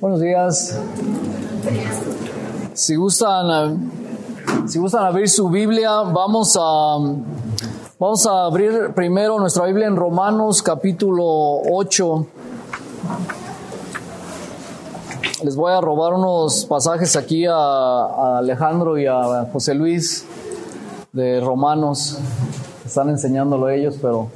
Buenos días. Si gustan abrir su Biblia, vamos a abrir primero nuestra Biblia en Romanos capítulo 8. Les voy a robar unos pasajes aquí a Alejandro y a José Luis de Romanos. Están enseñándolo ellos, pero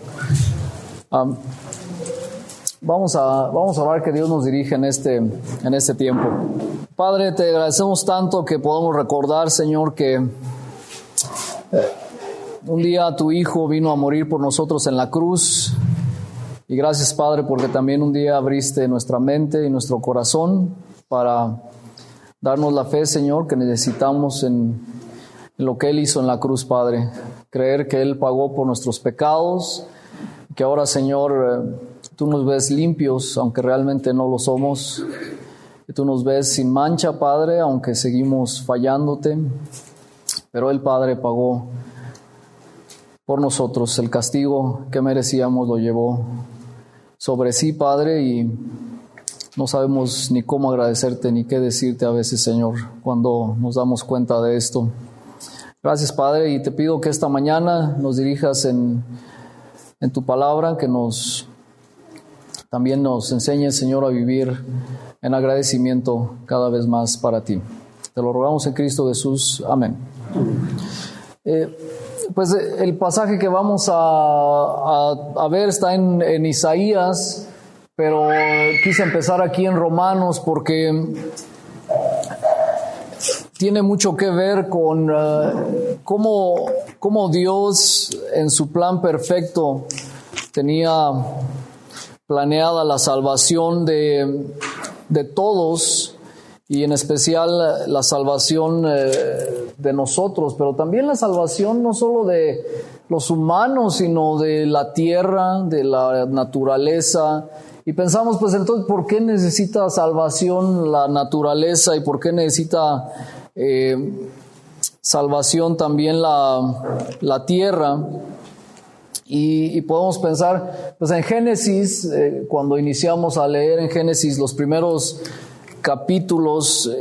vamos a orar que Dios nos dirija en este tiempo. Padre, te agradecemos tanto que podamos recordar, Señor, que un día tu Hijo vino a morir por nosotros en la cruz. Y gracias, Padre, porque también un día abriste nuestra mente y nuestro corazón para darnos la fe, Señor, que necesitamos en lo que Él hizo en la cruz, Padre. Creer que Él pagó por nuestros pecados, que ahora, Señor, tú nos ves limpios, aunque realmente no lo somos. Que tú nos ves sin mancha, Padre, aunque seguimos fallándote. Pero Él, Padre, pagó por nosotros. El castigo que merecíamos lo llevó sobre sí, Padre, y no sabemos ni cómo agradecerte ni qué decirte a veces, Señor, cuando nos damos cuenta de esto. Gracias, Padre, y te pido que esta mañana nos dirijas en tu palabra, que también nos enseñes, Señor, a vivir en agradecimiento cada vez más para ti. Te lo rogamos en Cristo Jesús. Amén. Pues el pasaje que vamos a ver está en Isaías, pero quise empezar aquí en Romanos porque tiene mucho que ver con cómo Dios en su plan perfecto tenía planeada la salvación de todos, y en especial la salvación de nosotros, pero también la salvación no solo de los humanos, sino de la tierra, de la naturaleza. Y pensamos, pues entonces, ¿por qué necesita salvación la naturaleza y por qué necesita salvación también la tierra? Y podemos pensar, pues en Génesis, cuando iniciamos a leer en Génesis los primeros capítulos,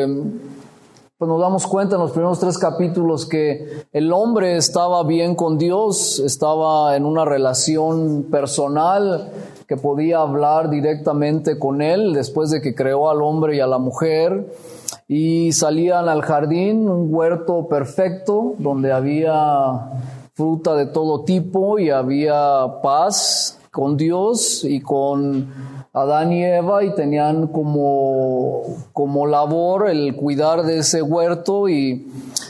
pues nos damos cuenta en los primeros 3 capítulos que el hombre estaba bien con Dios, estaba en una relación personal, que podía hablar directamente con Él después de que creó al hombre y a la mujer, y salían al jardín, un huerto perfecto, donde había fruta de todo tipo y había paz con Dios y con Adán y Eva, y tenían como labor el cuidar de ese huerto y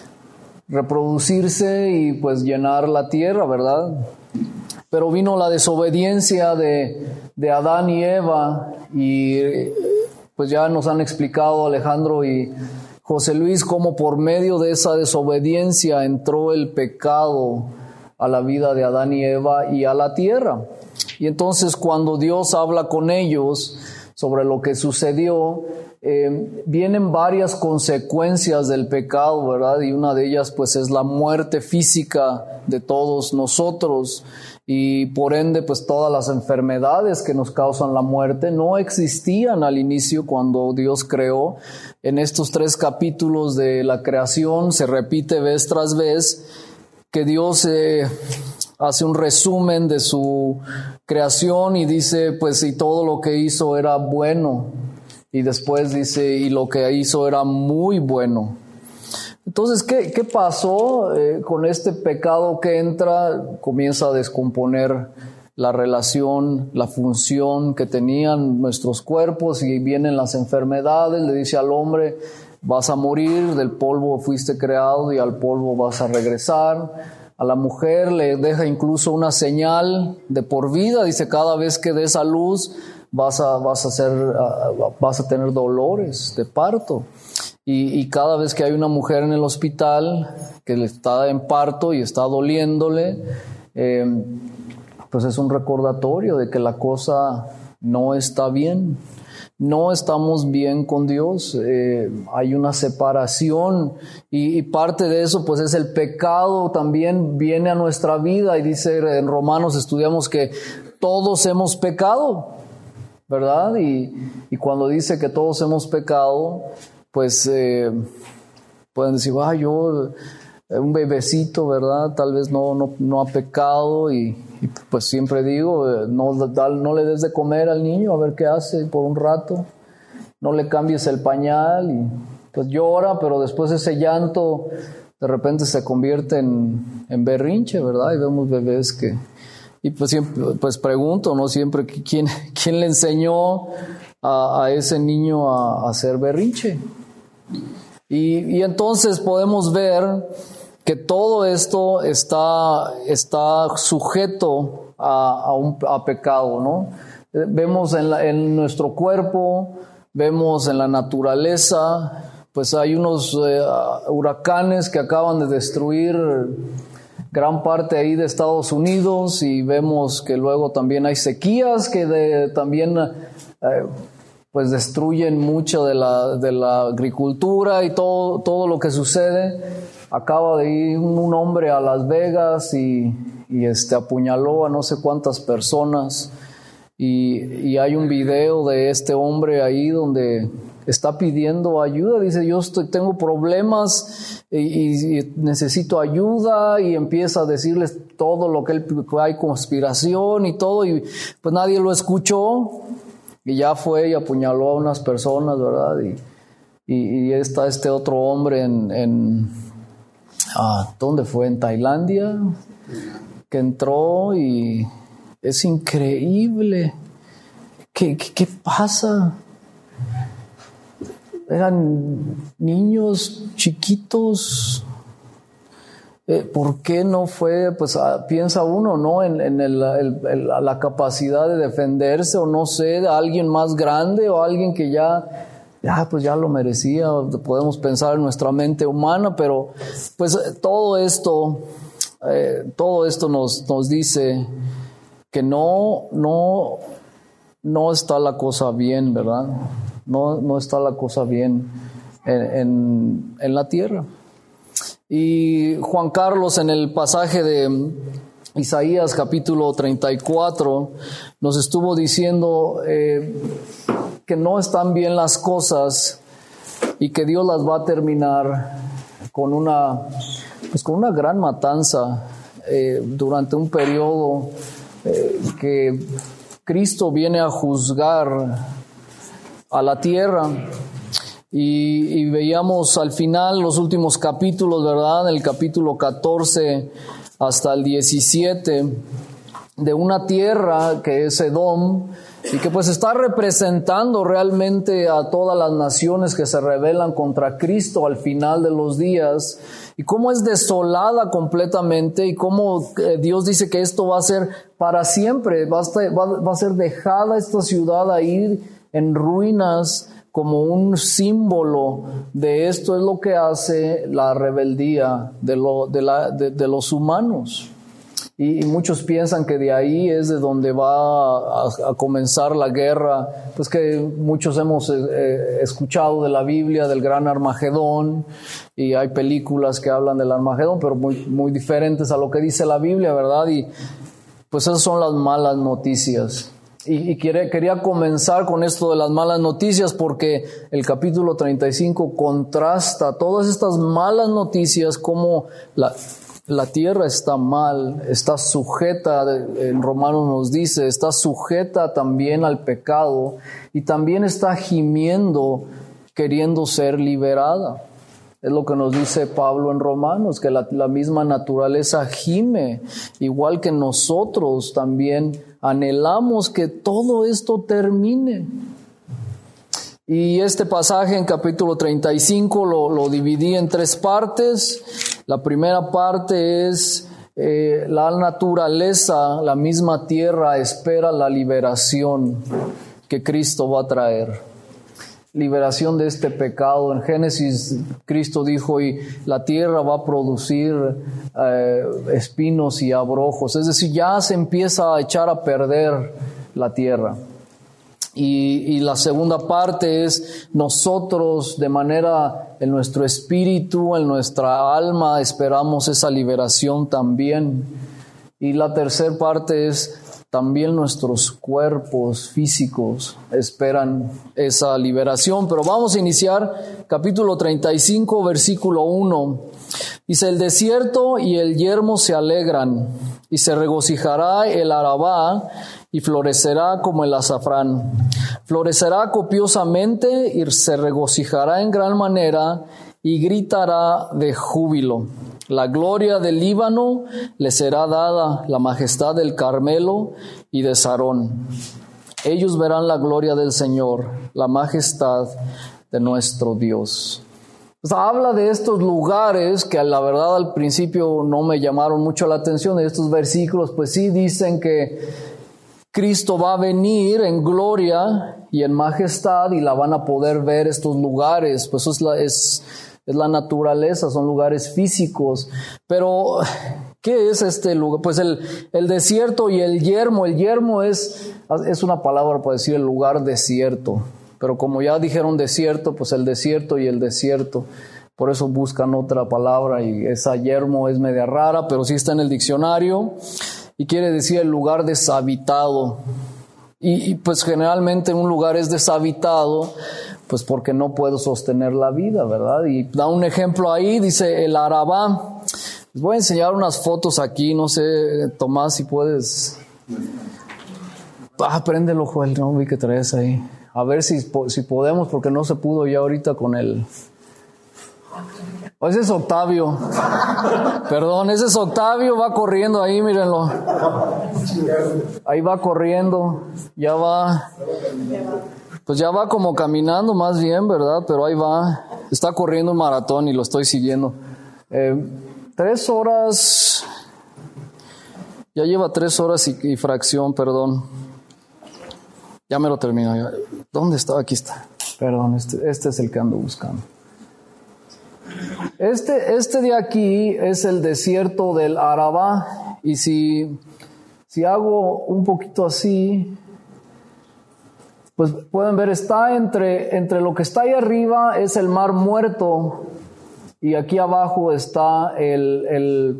reproducirse y pues llenar la tierra, ¿verdad? Pero vino la desobediencia de Adán y Eva, y pues ya nos han explicado Alejandro y José Luis cómo por medio de esa desobediencia entró el pecado a la vida de Adán y Eva y a la tierra. Y entonces cuando Dios habla con ellos sobre lo que sucedió, vienen varias consecuencias del pecado, ¿verdad? Y una de ellas pues es la muerte física de todos nosotros, y por ende pues todas las enfermedades que nos causan la muerte no existían al inicio cuando Dios creó. En estos 3 capítulos de la creación se repite vez tras vez que Dios hace un resumen de su creación y dice, pues, y todo lo que hizo era bueno. Y después dice, y lo que hizo era muy bueno. Entonces, ¿qué pasó con este pecado que entra? Comienza a descomponer la relación, la función que tenían nuestros cuerpos, y vienen las enfermedades. Le dice al hombre, vas a morir, del polvo fuiste creado y al polvo vas a regresar. A la mujer le deja incluso una señal de por vida, dice, cada vez que des a luz vas a tener dolores de parto. Y cada vez que hay una mujer en el hospital que está en parto y está doliéndole, pues es un recordatorio de que la cosa no está bien. No estamos bien con Dios, hay una separación, y parte de eso pues es el pecado. También viene a nuestra vida, y dice en Romanos, estudiamos que todos hemos pecado. ¿verdad? Y cuando dice que todos hemos pecado, pues pueden decir, yo, un bebecito, ¿verdad? Tal vez no ha pecado y pues siempre digo, no le des de comer al niño, a ver qué hace por un rato, no le cambies el pañal y pues llora, pero después ese llanto de repente se convierte en berrinche, ¿verdad? Y vemos bebés que... Y pues siempre pues pregunto, ¿no? Siempre, ¿quién le enseñó a ese niño a hacer berrinche? Y entonces podemos ver que todo esto está sujeto a pecado, ¿no? Vemos en nuestro cuerpo, vemos en la naturaleza, pues hay unos huracanes que acaban de destruir gran parte ahí de Estados Unidos y vemos que luego también hay sequías que también pues destruyen mucho de la agricultura y todo lo que sucede. Acaba de ir un hombre a Las Vegas y apuñaló a no sé cuántas personas y hay un video de este hombre ahí donde está pidiendo ayuda, dice tengo problemas y necesito ayuda y empieza a decirles todo lo que hay conspiración y todo y pues nadie lo escuchó y ya fue y apuñaló a unas personas, ¿verdad? Y está este otro hombre ¿dónde fue? En Tailandia, que entró y es increíble. ¿Qué pasa? Eran niños chiquitos. ¿Por qué no fue? Pues piensa uno, ¿no? En la capacidad de defenderse, o no sé, de alguien más grande o alguien que pues ya lo merecía. Podemos pensar en nuestra mente humana, pero pues todo esto nos dice que no está la cosa bien, ¿verdad? No está la cosa bien en la tierra. Y Juan Carlos, en el pasaje de Isaías capítulo 34, nos estuvo diciendo que no están bien las cosas y que Dios las va a terminar con una gran matanza durante un periodo que Cristo viene a juzgar a la tierra. Y veíamos al final los últimos capítulos, ¿verdad? El capítulo 14 hasta el 17, de una tierra que es Edom, y que pues está representando realmente a todas las naciones que se rebelan contra Cristo al final de los días, y cómo es desolada completamente, y cómo Dios dice que esto va a ser para siempre, va a ser dejada esta ciudad ahí en ruinas, como un símbolo de esto es lo que hace la rebeldía de los humanos. Y muchos piensan que de ahí es de donde va a comenzar la guerra, pues que muchos hemos escuchado de la Biblia, del gran Armagedón, y hay películas que hablan del Armagedón, pero muy, muy diferentes a lo que dice la Biblia, ¿verdad? Y pues esas son las malas noticias. Y quería comenzar con esto de las malas noticias porque el capítulo 35 contrasta todas estas malas noticias, como la tierra está mal, está sujeta, en Romanos nos dice, está sujeta también al pecado y también está gimiendo queriendo ser liberada. Es lo que nos dice Pablo en Romanos, que la misma naturaleza gime, igual que nosotros también anhelamos que todo esto termine. Y este pasaje en capítulo 35 lo dividí en 3 partes. La primera parte es la naturaleza, la misma tierra espera la liberación que Cristo va a traer. Liberación de este pecado. En Génesis, Cristo dijo, y la tierra va a producir espinos y abrojos. Es decir, ya se empieza a echar a perder la tierra. Y la segunda parte es nosotros, de manera, en nuestro espíritu, en nuestra alma, esperamos esa liberación también. Y la tercera parte es también nuestros cuerpos físicos esperan esa liberación. Pero vamos a iniciar capítulo 35, versículo 1. Dice: el desierto y el yermo se alegran, y se regocijará el Arabá, y florecerá como el azafrán. Florecerá copiosamente, y se regocijará en gran manera, y gritará de júbilo. La gloria del Líbano le será dada, la majestad del Carmelo y de Sarón. Ellos verán la gloria del Señor, la majestad de nuestro Dios. Pues habla de estos lugares que la verdad al principio no me llamaron mucho la atención. De estos versículos, pues sí dicen que Cristo va a venir en gloria y en majestad, y la van a poder ver estos lugares. Pues eso es la naturaleza, son lugares físicos. Pero ¿qué es este lugar? Pues el desierto y el yermo. El yermo es una palabra para decir el lugar desierto. Pero como ya dijeron desierto, pues el desierto y el desierto. Por eso buscan otra palabra, y esa yermo es media rara, pero sí está en el diccionario. Y quiere decir el lugar deshabitado. Y pues generalmente un lugar es deshabitado pues porque no puedo sostener la vida, ¿verdad? Y da un ejemplo ahí, dice el Arabá. Les voy a enseñar unas fotos aquí, no sé, Tomás, si puedes. Préndelo, Joel, no vi que traes ahí. A ver si podemos, porque no se pudo ya ahorita con el... Ese es Octavio. Perdón, ese es Octavio, va corriendo ahí, mírenlo. Ahí va corriendo, ya va... Pues ya va como caminando más bien, ¿verdad? Pero ahí va. Está corriendo un maratón y lo estoy siguiendo. 3 horas. Ya lleva 3 horas y fracción, perdón. Ya me lo termino. ¿Dónde está? Aquí está. Perdón, este es el que ando buscando. Este de aquí es el desierto del Arabá. Y si hago un poquito así... Pues pueden ver, está entre lo que está ahí arriba es el Mar Muerto, y aquí abajo está el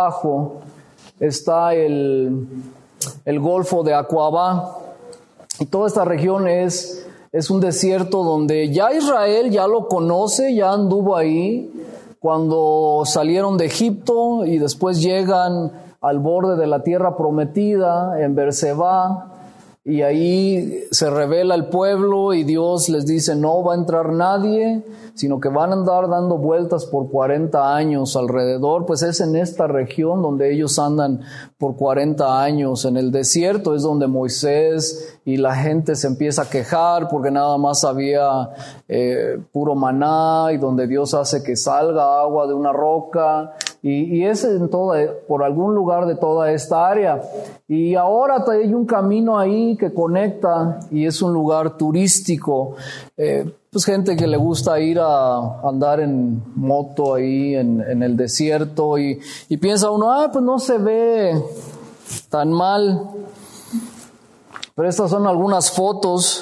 Golfo de Aqaba. Y toda esta región es un desierto donde ya Israel ya lo conoce, ya anduvo ahí cuando salieron de Egipto, y después llegan al borde de la tierra prometida en Berseba. Y ahí se revela el pueblo, y Dios les dice: no va a entrar nadie, sino que van a andar dando vueltas por 40 años alrededor. Pues es en esta región donde ellos andan por 40 años. En el desierto es donde Moisés y la gente se empieza a quejar porque nada más había puro maná, y donde Dios hace que salga agua de una roca. Y es por algún lugar de toda esta área. Y ahora hay un camino ahí que conecta, y es un lugar turístico. Pues gente que le gusta ir a andar en moto ahí en el desierto, y piensa uno, pues no se ve tan mal. Pero estas son algunas fotos.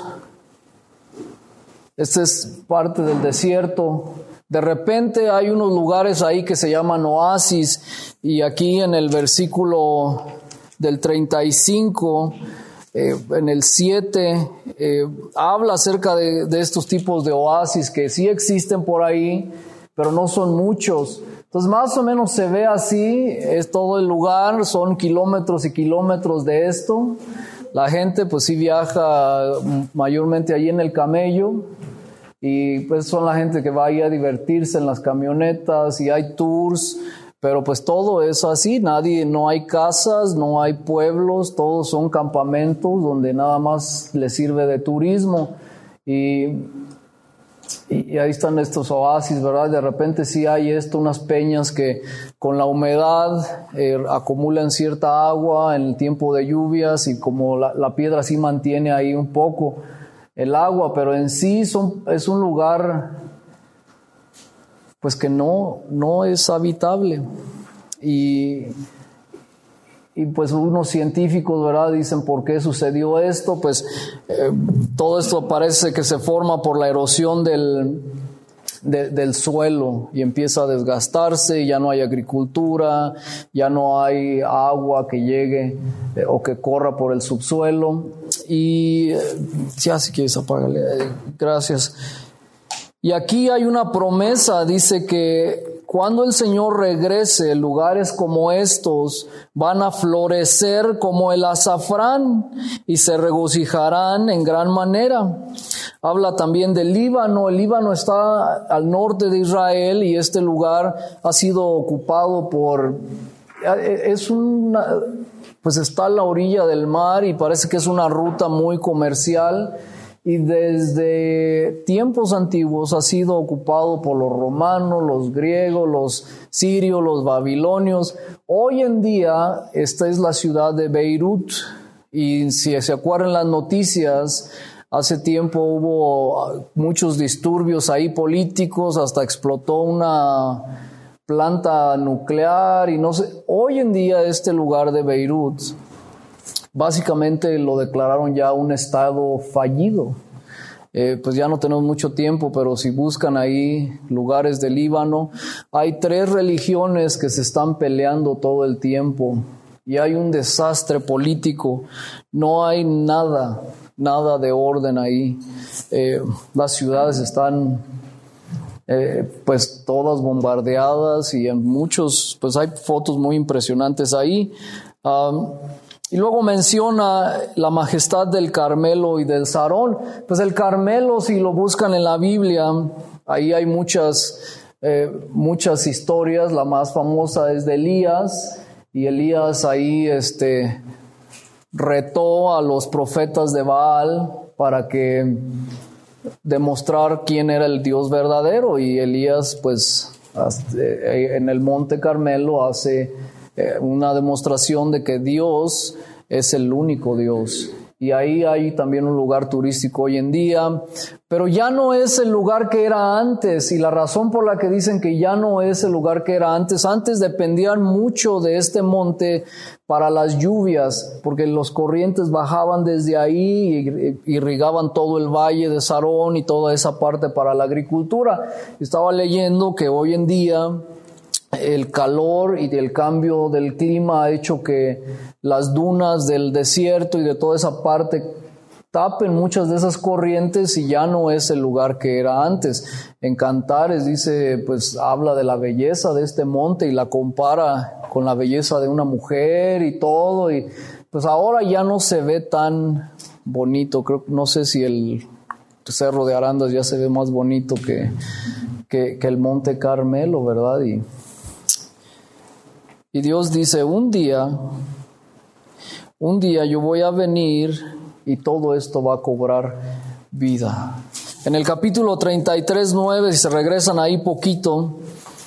Esta es parte del desierto. De repente hay unos lugares ahí que se llaman oasis, y aquí en el versículo del 35, en el 7, habla acerca de estos tipos de oasis que sí existen por ahí, pero no son muchos. Entonces más o menos se ve así, es todo el lugar, son kilómetros y kilómetros de esto. La gente pues sí viaja mayormente allí en el camello. Y pues son la gente que va ahí a divertirse en las camionetas, y hay tours, pero pues todo es así, no hay casas, no hay pueblos, todos son campamentos donde nada más les sirve de turismo. Y ahí están estos oasis, ¿verdad? De repente sí hay unas peñas que con la humedad acumulan cierta agua en el tiempo de lluvias, y como la piedra sí mantiene ahí un poco el agua, pero en sí es un lugar pues que no es habitable. Y pues unos científicos, ¿verdad?, dicen ¿por qué sucedió esto? Pues todo esto parece que se forma por la erosión del suelo y empieza a desgastarse, ya no hay agricultura, ya no hay agua que llegue o que corra por el subsuelo. Y ya, si quieres apágale, gracias. Y aquí hay una promesa, dice que cuando el Señor regrese, lugares como estos van a florecer como el azafrán y se regocijarán en gran manera. Habla también del Líbano. El Líbano está al norte de Israel y este lugar ha sido ocupado pues está a la orilla del mar y parece que es una ruta muy comercial. Y desde tiempos antiguos ha sido ocupado por los romanos, los griegos, los sirios, los babilonios. Hoy en día esta es la ciudad de Beirut y si se acuerdan las noticias, hace tiempo hubo muchos disturbios ahí políticos, hasta explotó una planta nuclear y no sé. Hoy en día este lugar de Beirut básicamente lo declararon ya un estado fallido. Pues ya no tenemos mucho tiempo, pero si buscan ahí lugares del Líbano, hay 3 religiones que se están peleando todo el tiempo y hay un desastre político. No hay nada de orden ahí. Las ciudades están pues todas bombardeadas y en muchos, pues hay fotos muy impresionantes ahí. Y luego menciona la majestad del Carmelo y del Sarón. Pues el Carmelo, si lo buscan en la Biblia, ahí hay muchas historias. La más famosa es de Elías, y Elías ahí retó a los profetas de Baal para que demostrar quién era el Dios verdadero, y Elías pues en el monte Carmelo hace una demostración de que Dios es el único Dios. Y ahí hay también un lugar turístico hoy en día, pero ya no es el lugar que era antes. Y la razón por la que dicen que ya no es el lugar que era antes dependían mucho de este monte para las lluvias, porque los corrientes bajaban desde ahí y irrigaban todo el valle de Sarón y toda esa parte para la agricultura. Estaba leyendo que hoy en día el calor y el cambio del clima ha hecho que las dunas del desierto y de toda esa parte tapen muchas de esas corrientes y ya no es el lugar que era antes. En Cantares dice, pues habla de la belleza de este monte y la compara con la belleza de una mujer y todo, y pues ahora ya no se ve tan bonito. No sé si el Cerro de Arandas ya se ve más bonito que el Monte Carmelo, ¿verdad? Y Dios dice, un día yo voy a venir y todo esto va a cobrar vida. En el capítulo 33:9, si se regresan ahí poquito,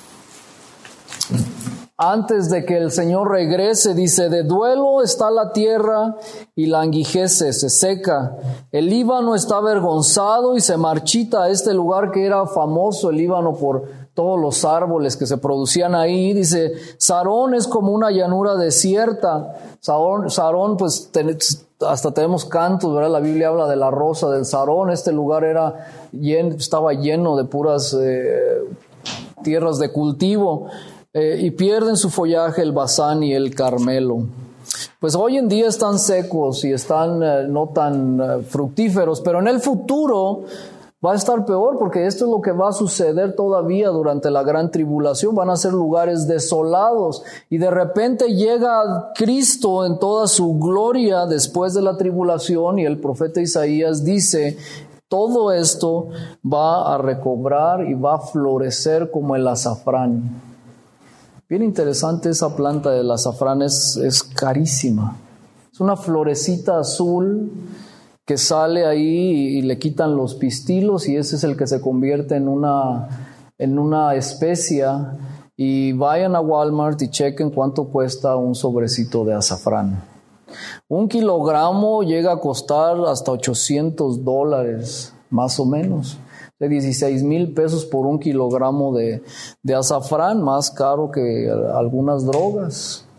antes de que el Señor regrese, dice, de duelo está la tierra y languijece, se seca. El Líbano está avergonzado y se marchita. Este lugar que era famoso, el Líbano, por todos los árboles que se producían ahí. Dice, Sarón es como una llanura desierta. Sarón, pues hasta tenemos cantos, ¿verdad? La Biblia habla de la rosa del Sarón. Este lugar estaba lleno de puras tierras de cultivo. Y pierden su follaje el Basán y el Carmelo. Pues hoy en día están secos y están no tan fructíferos, pero en el futuro va a estar peor, porque esto es lo que va a suceder todavía durante la gran tribulación. Van a ser lugares desolados y de repente llega Cristo en toda su gloria después de la tribulación, y el profeta Isaías dice, todo esto va a recobrar y va a florecer como el azafrán. Bien interesante esa planta del azafrán, es carísima. Es una florecita azul que sale ahí y le quitan los pistilos, y ese es el que se convierte en una especia. Y vayan a Walmart y chequen cuánto cuesta un sobrecito de azafrán. 1 kilogramo llega a costar hasta $800, más o menos. De 16,000 pesos por 1 kilogramo de azafrán, más caro que algunas drogas.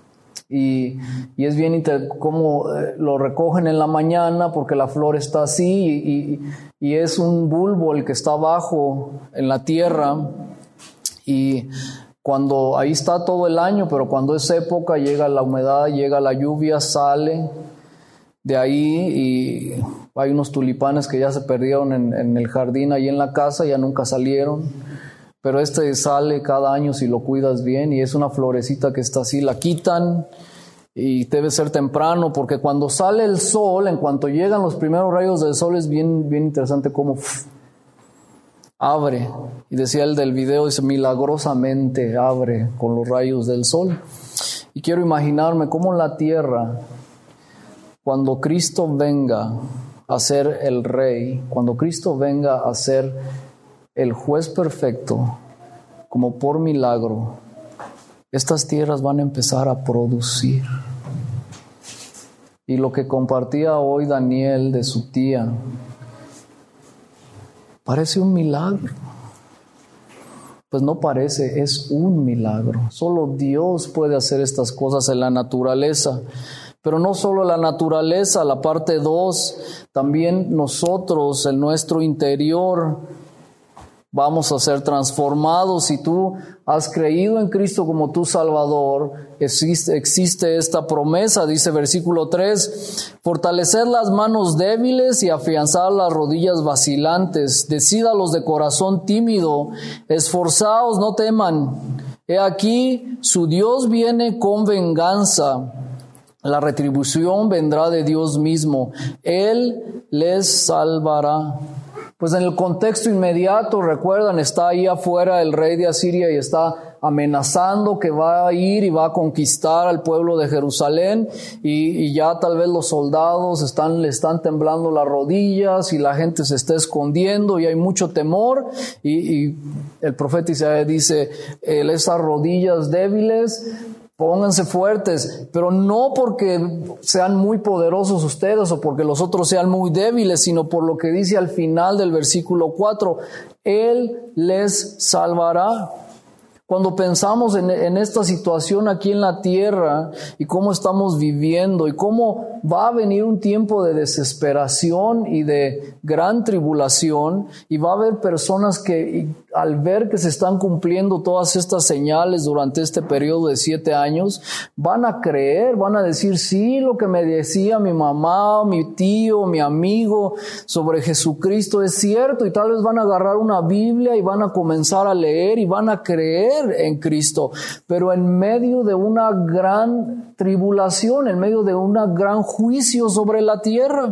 Y es bien cómo lo recogen en la mañana porque la flor está así y es un bulbo el que está abajo en la tierra, y cuando ahí está todo el año, pero cuando es época llega la humedad, llega la lluvia, sale de ahí y hay unos tulipanes que ya se perdieron en el jardín ahí en la casa, ya nunca salieron, pero sale cada año si lo cuidas bien, y es una florecita que está así, la quitan y debe ser temprano porque cuando sale el sol, en cuanto llegan los primeros rayos del sol, es bien interesante cómo abre, y decía el del video, dice milagrosamente abre con los rayos del sol. Y quiero imaginarme cómo la tierra, cuando Cristo venga a ser el Rey, cuando Cristo venga a ser el juez perfecto, como por milagro, estas tierras van a empezar a producir. Y lo que compartía hoy Daniel de su tía, parece un milagro. Pues no parece, es un milagro. Solo Dios puede hacer estas cosas en la naturaleza. Pero no solo la naturaleza, la parte 2, también nosotros en nuestro interior vamos a ser transformados. Si tú has creído en Cristo como tu Salvador, existe esta promesa, dice versículo 3, fortaleced las manos débiles y afianzad las rodillas vacilantes, decid a los de corazón tímido, esforzaos, no teman, he aquí su Dios viene con venganza, la retribución vendrá de Dios mismo, Él les salvará. Pues en el contexto inmediato, recuerdan, está ahí afuera el rey de Asiria y está amenazando que va a ir y va a conquistar al pueblo de Jerusalén, y ya tal vez los soldados le están temblando las rodillas y la gente se está escondiendo y hay mucho temor, y el profeta Isaías dice, esas rodillas débiles, pónganse fuertes, pero no porque sean muy poderosos ustedes o porque los otros sean muy débiles, sino por lo que dice al final del versículo 4, Él les salvará. Cuando pensamos en esta situación aquí en la tierra y cómo estamos viviendo y cómo va a venir un tiempo de desesperación y de gran tribulación, y va a haber personas que al ver que se están cumpliendo todas estas señales durante este periodo de 7 años, van a creer, van a decir, sí, lo que me decía mi mamá, mi tío, mi amigo sobre Jesucristo es cierto, y tal vez van a agarrar una Biblia y van a comenzar a leer y van a creer en Cristo, pero en medio de una gran tribulación, en medio de un gran juicio sobre la tierra.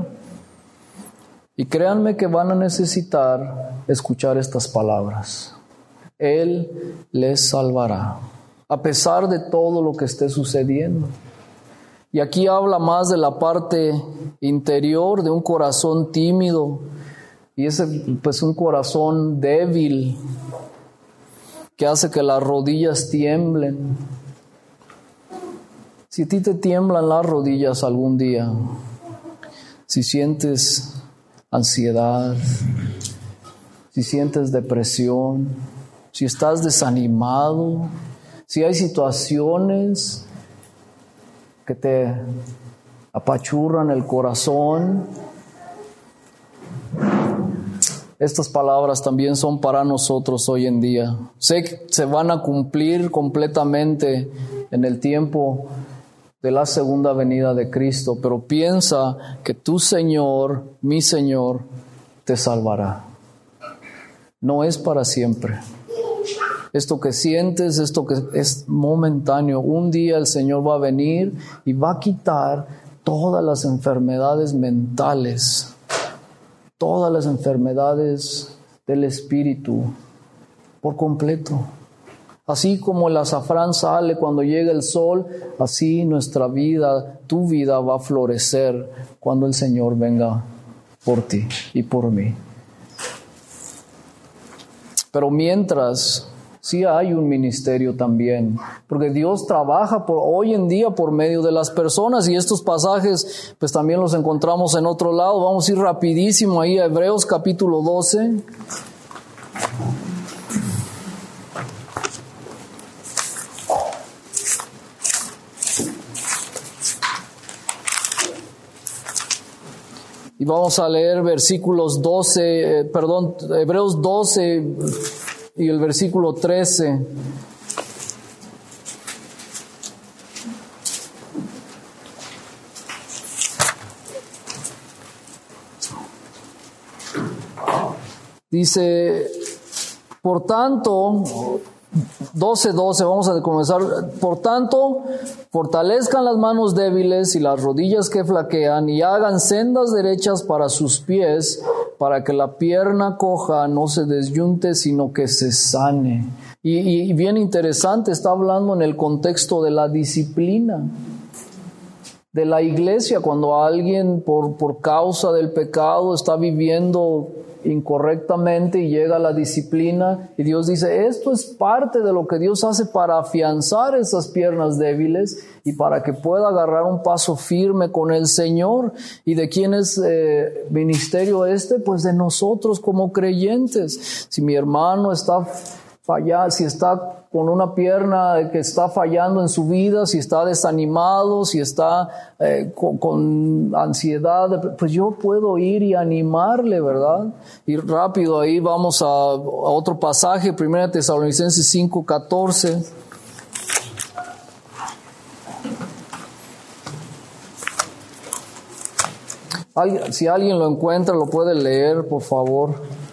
Y créanme que van a necesitar escuchar estas palabras. Él les salvará, a pesar de todo lo que esté sucediendo. Y aquí habla más de la parte interior, de un corazón tímido, y ese pues un corazón débil, que hace que las rodillas tiemblen. Si a ti te tiemblan las rodillas algún día, si sientes ansiedad, si sientes depresión, si estás desanimado, si hay situaciones que te apachurran el corazón, estas palabras también son para nosotros hoy en día. Sé que se van a cumplir completamente en el tiempo de la segunda venida de Cristo, pero piensa que tu Señor, mi Señor, te salvará. No es para siempre. Esto que sientes, esto que es momentáneo, un día el Señor va a venir y va a quitar todas las enfermedades mentales, todas las enfermedades del espíritu por completo. Así como el azafrán sale cuando llega el sol, así nuestra vida, tu vida va a florecer cuando el Señor venga por ti y por mí. Pero mientras, sí hay un ministerio también, porque Dios trabaja hoy en día por medio de las personas, y estos pasajes pues también los encontramos en otro lado. Vamos a ir rapidísimo ahí a Hebreos capítulo 12. Y vamos a leer Hebreos 12 y el versículo 13. Dice, por tanto, 12:12, vamos a comenzar. Por tanto, fortalezcan las manos débiles y las rodillas que flaquean, y hagan sendas derechas para sus pies, para que la pierna coja no se desyunte, sino que se sane. Y bien interesante, está hablando en el contexto de la disciplina de la iglesia, cuando alguien por causa del pecado está viviendo incorrectamente y llega a la disciplina, y Dios dice, esto es parte de lo que Dios hace para afianzar esas piernas débiles y para que pueda agarrar un paso firme con el Señor. ¿Y de quién es ministerio este? Pues de nosotros como creyentes. Si mi hermano está fallando, si está con una pierna que está fallando en su vida, si está desanimado, si está con ansiedad, pues yo puedo ir y animarle, ¿verdad? Y rápido ahí vamos a otro pasaje, 1 Tesalonicenses 5:14. Si alguien lo encuentra, lo puede leer, por favor.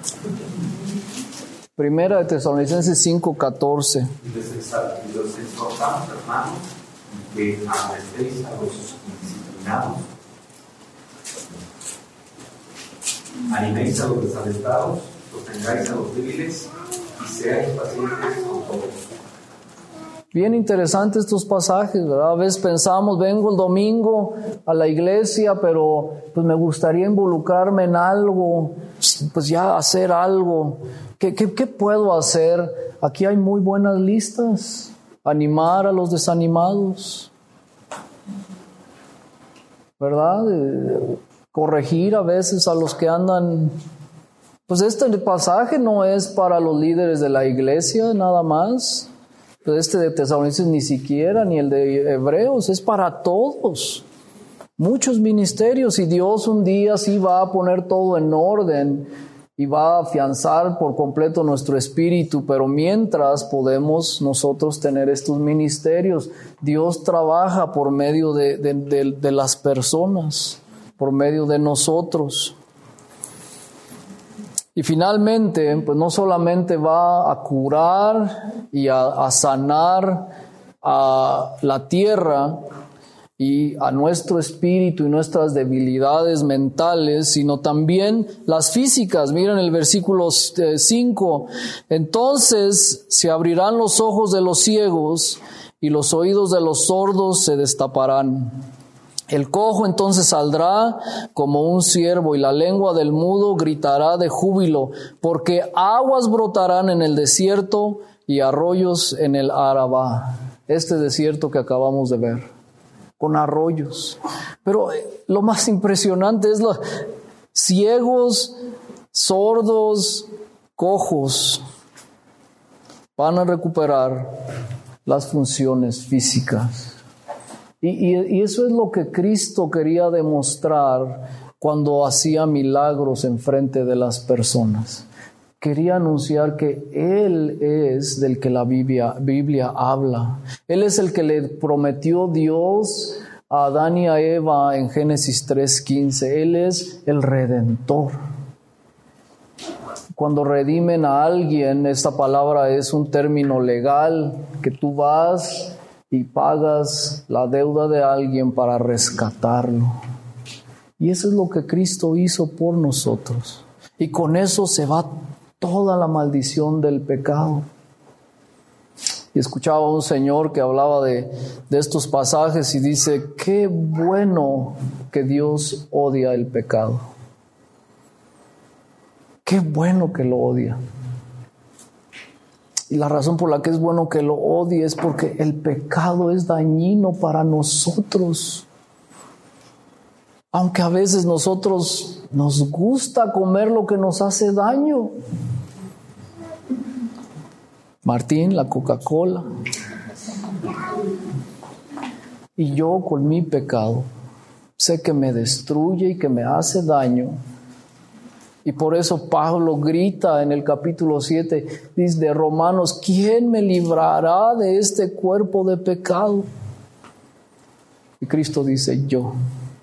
1 Tesalonicenses 5:14. Y los exhortamos, hermanos, que aprestéis a los indisciplinados, animéis a los desalentados, sostengáis a los débiles y seáis pacientes con todos. Bien interesantes estos pasajes, ¿verdad? A veces pensamos, vengo el domingo a la iglesia, pero pues me gustaría involucrarme en algo, pues ya hacer algo. ¿Qué puedo hacer? Aquí hay muy buenas listas. Animar a los desanimados, ¿verdad? Corregir a veces a los que andan. Pues este pasaje no es para los líderes de la iglesia nada más. Este de Tesalonicenses ni siquiera, ni el de Hebreos, es para todos. Muchos ministerios, y Dios un día sí va a poner todo en orden y va a afianzar por completo nuestro espíritu, pero mientras podemos nosotros tener estos ministerios. Dios trabaja por medio de las personas, por medio de nosotros. Y finalmente, pues no solamente va a curar y a sanar a la tierra y a nuestro espíritu y nuestras debilidades mentales, sino también las físicas. Miren el versículo 5. Entonces se abrirán los ojos de los ciegos y los oídos de los sordos se destaparán. El cojo entonces saldrá como un ciervo y la lengua del mudo gritará de júbilo, porque aguas brotarán en el desierto y arroyos en el Arabá. Este desierto que acabamos de ver, con arroyos. Pero lo más impresionante es los ciegos, sordos, cojos van a recuperar las funciones físicas. Y eso es lo que Cristo quería demostrar cuando hacía milagros en frente de las personas. Quería anunciar que Él es del que la Biblia habla. Él es el que le prometió Dios a Adán y a Eva en Génesis 3:15. Él es el Redentor. Cuando redimen a alguien, esta palabra es un término legal, que tú vas y pagas la deuda de alguien para rescatarlo. Y eso es lo que Cristo hizo por nosotros. Y con eso se va toda la maldición del pecado. Y escuchaba a un señor que hablaba de estos pasajes y dice, qué bueno que Dios odia el pecado. Qué bueno que lo odia. Y la razón por la que es bueno que lo odie es porque el pecado es dañino para nosotros. Aunque a veces nosotros nos gusta comer lo que nos hace daño. Martín, la Coca-Cola. Y yo con mi pecado. sé que me destruye y que me hace daño. Y por eso Pablo grita en el capítulo 7, dice de Romanos, ¿quién me librará de este cuerpo de pecado? Y Cristo dice, yo.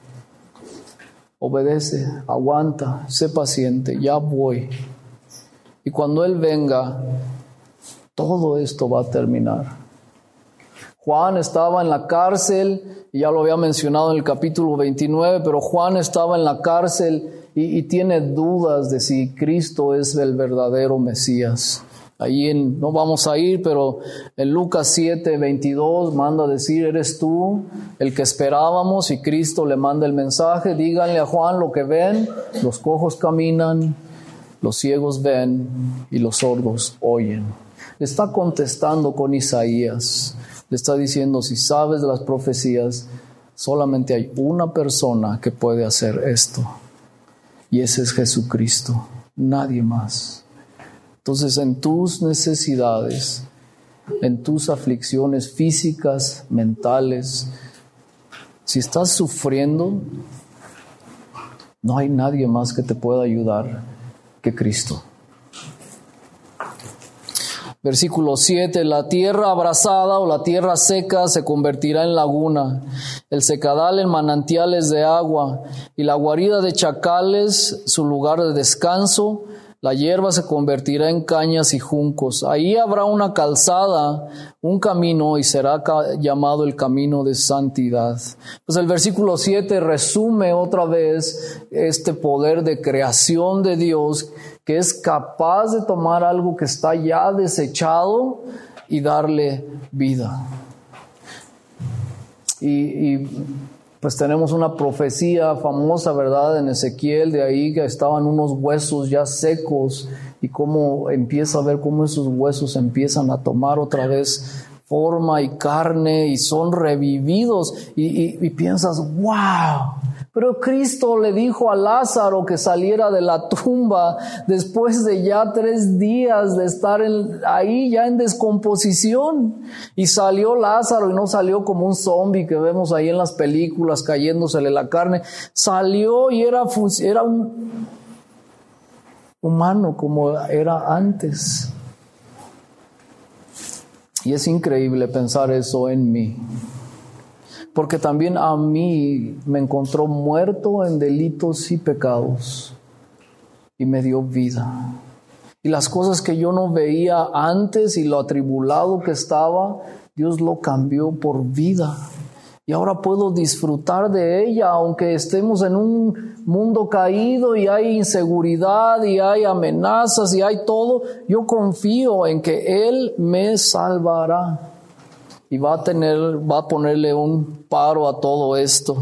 Obedece, aguanta, sé paciente, ya voy. Y cuando Él venga, todo esto va a terminar. Juan estaba en la cárcel, y ya lo había mencionado en el capítulo 29, pero Juan estaba en la cárcel y tiene dudas de si Cristo es el verdadero Mesías. No vamos a ir, pero en Lucas 7:22 manda a decir, ¿eres tú el que esperábamos? Y Cristo le manda el mensaje, díganle a Juan lo que ven, los cojos caminan, los ciegos ven y los sordos oyen. Le está contestando con Isaías, le está diciendo, si sabes de las profecías, solamente hay una persona que puede hacer esto. Y ese es Jesucristo, nadie más. Entonces, en tus necesidades, en tus aflicciones físicas, mentales, si estás sufriendo, no hay nadie más que te pueda ayudar que Cristo. Versículo 7, la tierra abrasada o la tierra seca se convertirá en laguna, el secadal en manantiales de agua, y la guarida de chacales su lugar de descanso, la hierba se convertirá en cañas y juncos. Ahí habrá una calzada, un camino, y será llamado el camino de santidad. Pues el versículo 7 resume otra vez este poder de creación de Dios, que es capaz de tomar algo que está ya desechado y darle vida. Y pues tenemos una profecía famosa, ¿verdad? En Ezequiel, de ahí que estaban unos huesos ya secos y cómo empieza a ver cómo esos huesos empiezan a tomar otra vez forma y carne y son revividos y piensas, ¡wow! Pero Cristo le dijo a Lázaro que saliera de la tumba después de ya 3 días de estar ahí ya en descomposición. Y salió Lázaro y no salió como un zombie que vemos ahí en las películas cayéndosele la carne. Salió y era un humano como era antes. Y es increíble pensar eso en mí. Porque también a mí me encontró muerto en delitos y pecados y me dio vida. Y las cosas que yo no veía antes y lo atribulado que estaba, Dios lo cambió por vida. Y ahora puedo disfrutar de ella, aunque estemos en un mundo caído y hay inseguridad y hay amenazas y hay todo. Yo confío en que Él me salvará. Y va a ponerle un paro a todo esto.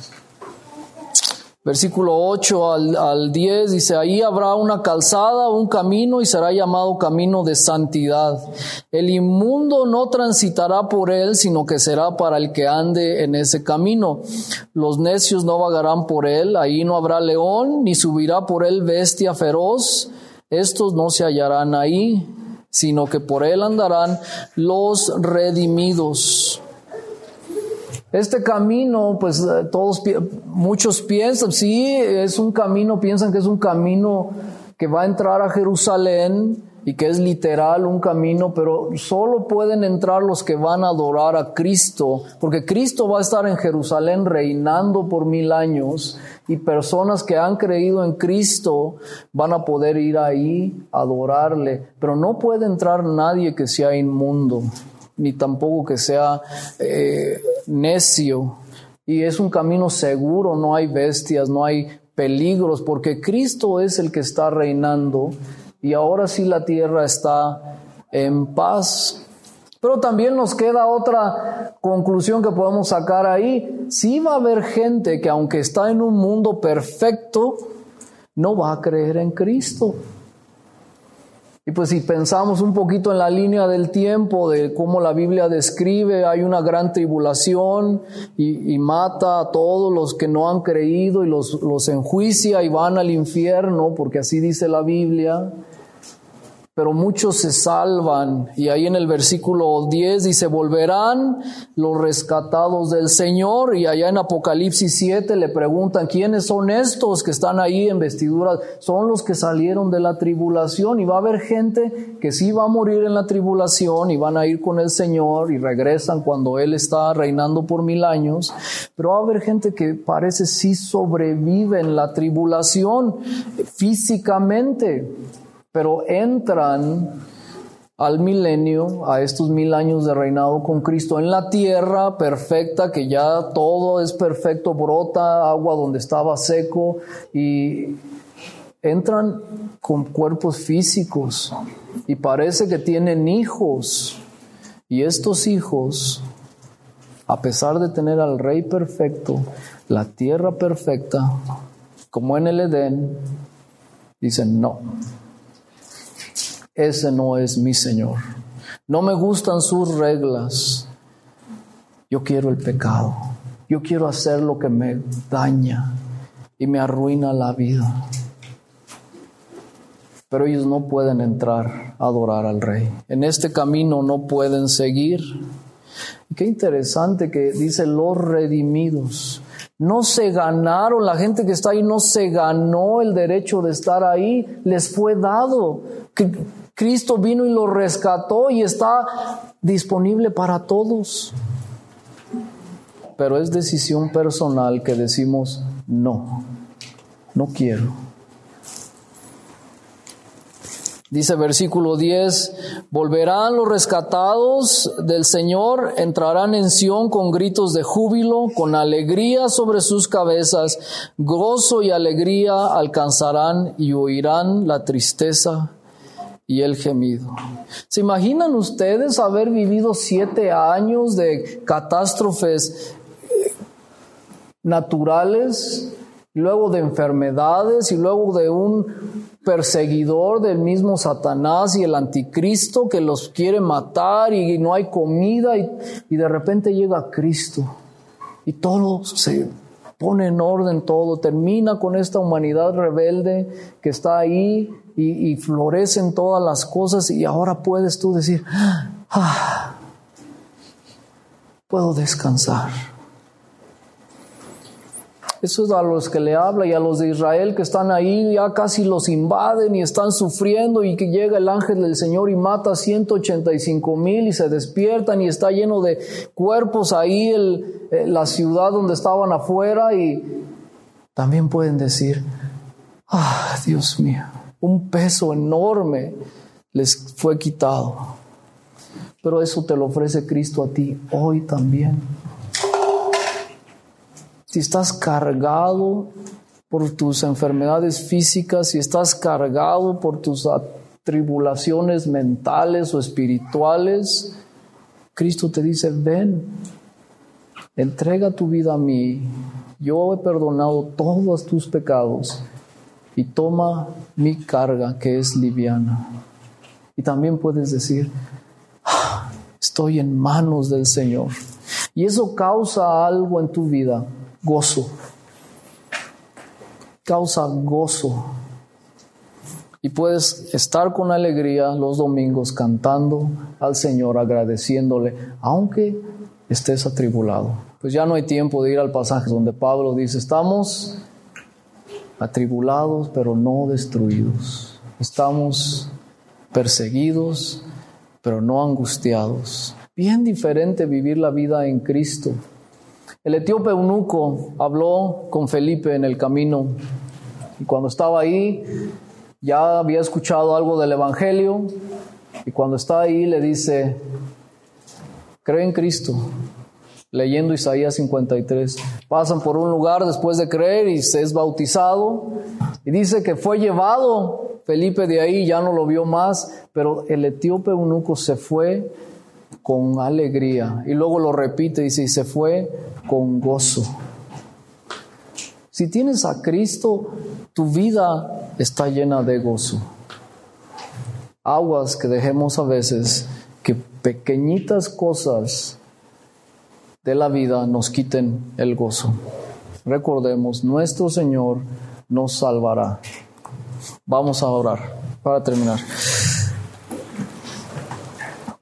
Versículo 8 al 10 dice, ahí habrá una calzada, un camino, y será llamado camino de santidad. El inmundo no transitará por él, sino que será para el que ande en ese camino. Los necios no vagarán por él, ahí no habrá león, ni subirá por él bestia feroz. Estos no se hallarán ahí, sino que por él andarán los redimidos. Este camino, pues muchos piensan, sí, es un camino, piensan que es un camino que va a entrar a Jerusalén y que es literal un camino, pero solo pueden entrar los que van a adorar a Cristo, porque Cristo va a estar en Jerusalén reinando por 1000 años y personas que han creído en Cristo van a poder ir ahí a adorarle, pero no puede entrar nadie que sea inmundo, ni tampoco que sea necio. Y es un camino seguro, no hay bestias, no hay peligros, porque Cristo es el que está reinando y ahora sí la tierra está en paz. Pero también nos queda otra conclusión que podemos sacar ahí. Sí va a haber gente que aunque está en un mundo perfecto, no va a creer en Cristo. Y pues si pensamos un poquito en la línea del tiempo de cómo la Biblia describe, hay una gran tribulación y mata a todos los que no han creído y los enjuicia y van al infierno, porque así dice la Biblia. pero muchos se salvan. Y ahí en el versículo 10 dice, volverán los rescatados del Señor. Y allá en Apocalipsis 7 le preguntan, ¿quiénes son estos que están ahí en vestiduras? Son los que salieron de la tribulación. Y va a haber gente que sí va a morir en la tribulación y van a ir con el Señor y regresan cuando Él está reinando por 1000 años. Pero va a haber gente que parece sí sobrevive en la tribulación físicamente, pero entran al milenio, a estos 1000 años de reinado con Cristo en la tierra perfecta, que ya todo es perfecto, brota agua donde estaba seco, y entran con cuerpos físicos y parece que tienen hijos, y estos hijos, a pesar de tener al Rey perfecto, la tierra perfecta, como en el Edén, dicen no. Ese no es mi Señor. No me gustan sus reglas. Yo quiero el pecado. Yo quiero hacer lo que me daña y me arruina la vida. Pero ellos no pueden entrar a adorar al Rey. En este camino no pueden seguir. Qué interesante que dice los redimidos. No se ganaron, la gente que está ahí no se ganó el derecho de estar ahí, les fue dado. Cristo vino y lo rescató y está disponible para todos. Pero es decisión personal que decimos, no quiero. Dice versículo 10, volverán los rescatados del Señor, entrarán en Sión con gritos de júbilo, con alegría sobre sus cabezas, gozo y alegría alcanzarán y oirán la tristeza y el gemido. ¿Se imaginan ustedes haber vivido 7 años de catástrofes naturales, luego de enfermedades y luego de un perseguidor del mismo Satanás y el anticristo que los quiere matar y no hay comida y de repente llega Cristo y todo se pone en orden, todo termina con esta humanidad rebelde que está ahí y florecen todas las cosas y ahora puedes tú decir, puedo descansar. Eso es a los que le habla, y a los de Israel que están ahí, ya casi los invaden y están sufriendo, y que llega el ángel del Señor y mata 185,000 y se despiertan y está lleno de cuerpos ahí la ciudad donde estaban afuera, y también pueden decir, Dios mío, un peso enorme les fue quitado. Pero eso te lo ofrece Cristo a ti hoy también. Si estás cargado por tus enfermedades físicas, si estás cargado por tus tribulaciones mentales o espirituales, Cristo te dice, ven, entrega tu vida a mí. Yo he perdonado todos tus pecados y toma mi carga que es liviana. Y también puedes decir, estoy en manos del Señor. Y eso causa algo en tu vida. Gozo, causa gozo, y puedes estar con alegría los domingos cantando al Señor, agradeciéndole, aunque estés atribulado. Pues ya no hay tiempo de ir al pasaje donde Pablo dice, estamos atribulados pero no destruidos, estamos perseguidos pero no angustiados. Bien diferente vivir la vida en Cristo. El etíope eunuco habló con Felipe en el camino, y cuando estaba ahí ya había escuchado algo del Evangelio, y cuando está ahí le dice, cree en Cristo, leyendo Isaías 53. Pasan por un lugar después de creer y se es bautizado, y dice que fue llevado Felipe de ahí, ya no lo vio más, pero el etíope eunuco se fue con alegría, y luego lo repite, dice, y se fue con gozo. Si tienes a Cristo, tu vida está llena de gozo. Aguas que dejemos a veces que pequeñitas cosas de la vida nos quiten el gozo. Recordemos, nuestro Señor nos salvará. Vamos a orar para terminar.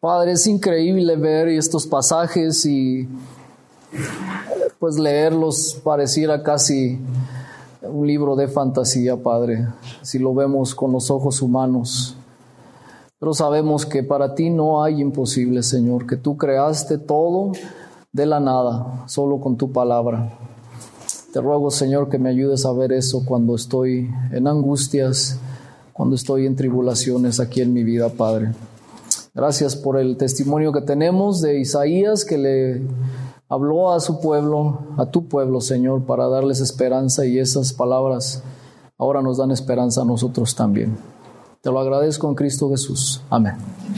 Padre, es increíble ver estos pasajes y pues leerlos pareciera casi un libro de fantasía, Padre, si lo vemos con los ojos humanos. Pero sabemos que para ti no hay imposible, Señor, que tú creaste todo de la nada, solo con tu palabra. Te ruego, Señor, que me ayudes a ver eso cuando estoy en angustias, cuando estoy en tribulaciones aquí en mi vida, Padre. Gracias por el testimonio que tenemos de Isaías, que le habló a su pueblo, a tu pueblo, Señor, para darles esperanza, y esas palabras ahora nos dan esperanza a nosotros también. Te lo agradezco en Cristo Jesús. Amén.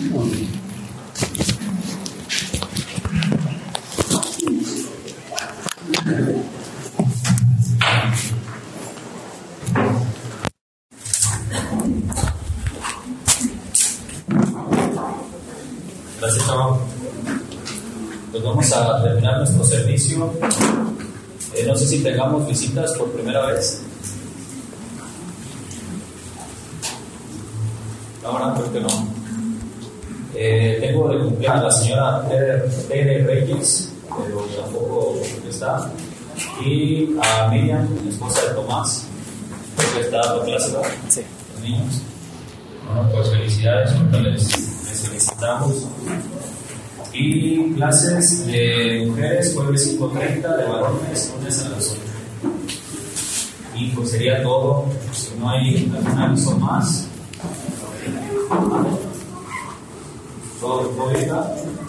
Gracias, Chavo. Pues vamos a terminar nuestro servicio. No sé si tengamos visitas por primera vez. Ahora creo que no. Tengo de cumpleaños a la señora Tere Reyes, pero tampoco está. Y a Miriam, la esposa de Tomás, que está dando clase, ¿verdad? Sí. Los niños. Bueno, pues felicidades, les felicitamos. Y clases de mujeres, jueves 5:30, de varones, lunes a las 8. Y pues sería todo. Si no hay algún aviso más. ¿Todo bien?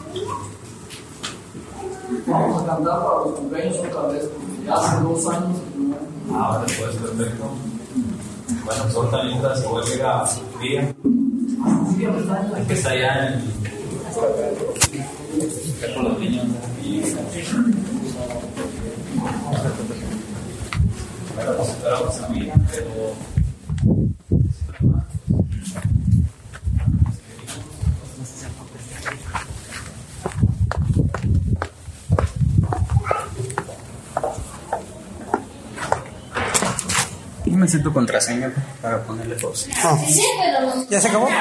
Vamos a cantar para los cumpleaños otra vez, porque ya hace 2 años que no. Ahora pues perfecto. Bueno, pues ahorita mientras llega Miriam, que está allá en con los niños. Bueno, pues esperamos a Miriam, pero me sé tu contraseña para ponerle pausa. ¿Ya se acabó?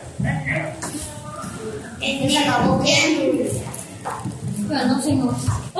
Se acabó. Pero no se nos...